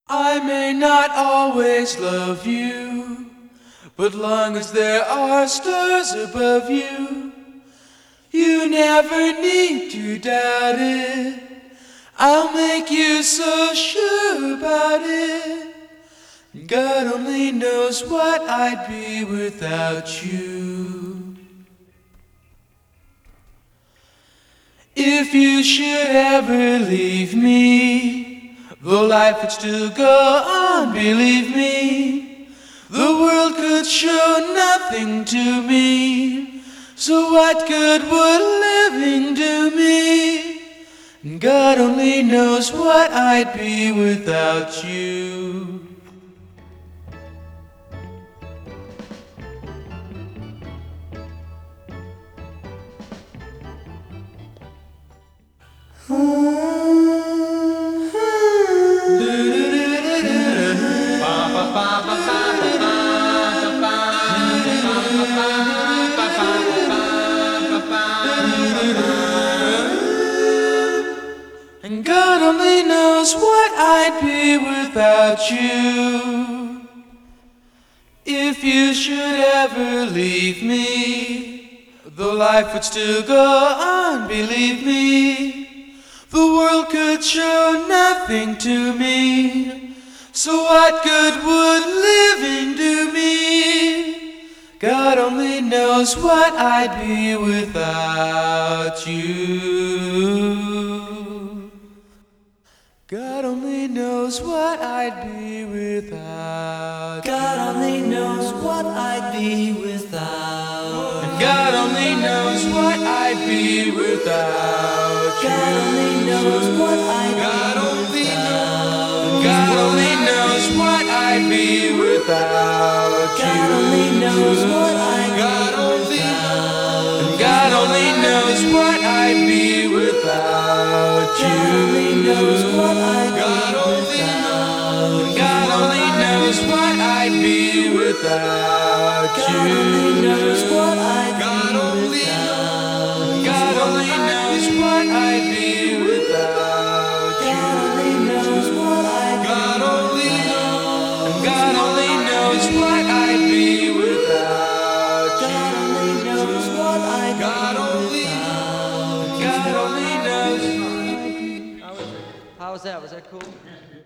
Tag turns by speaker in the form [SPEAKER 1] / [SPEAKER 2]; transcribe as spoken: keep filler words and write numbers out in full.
[SPEAKER 1] I may not always love you, but long as there are stars above you, you never need to doubt it. I'll make you so sure about it. God only knows what I'd be without you. If you should ever leave me, though life would still go on, believe me, the world could show nothing to me. So what good would living do me? God only knows what I'd be without you. And God only knows what I'd be without you. If you should ever leave me, though life would still go on, believe me, the world could show nothing to me. So what good would living do me? God only knows what I'd be without you. God only knows what I'd be without you.
[SPEAKER 2] God only knows what I'd be without.
[SPEAKER 1] And God only knows what I'd be without you.
[SPEAKER 2] God only knows what I'd be without.
[SPEAKER 1] God only knows what I'd be without you.
[SPEAKER 2] God only knows what I'd
[SPEAKER 1] God
[SPEAKER 2] be
[SPEAKER 1] only
[SPEAKER 2] without.
[SPEAKER 1] God only knows what I'd be without you.
[SPEAKER 2] God only knows what I'd
[SPEAKER 1] God
[SPEAKER 2] be
[SPEAKER 1] only
[SPEAKER 2] without.
[SPEAKER 1] God only knows what I'd be without you.
[SPEAKER 2] God only knows what I'd
[SPEAKER 1] God
[SPEAKER 2] be
[SPEAKER 1] only
[SPEAKER 2] without.
[SPEAKER 1] God only knows what I'd be without you.
[SPEAKER 2] God only knows what I'd
[SPEAKER 1] God only
[SPEAKER 2] be without.
[SPEAKER 1] God only knows what I'd be without you.
[SPEAKER 2] God only knows what I'd
[SPEAKER 1] God
[SPEAKER 2] be
[SPEAKER 1] only
[SPEAKER 2] without.
[SPEAKER 1] God only knows.
[SPEAKER 3] How was that? Was that cool?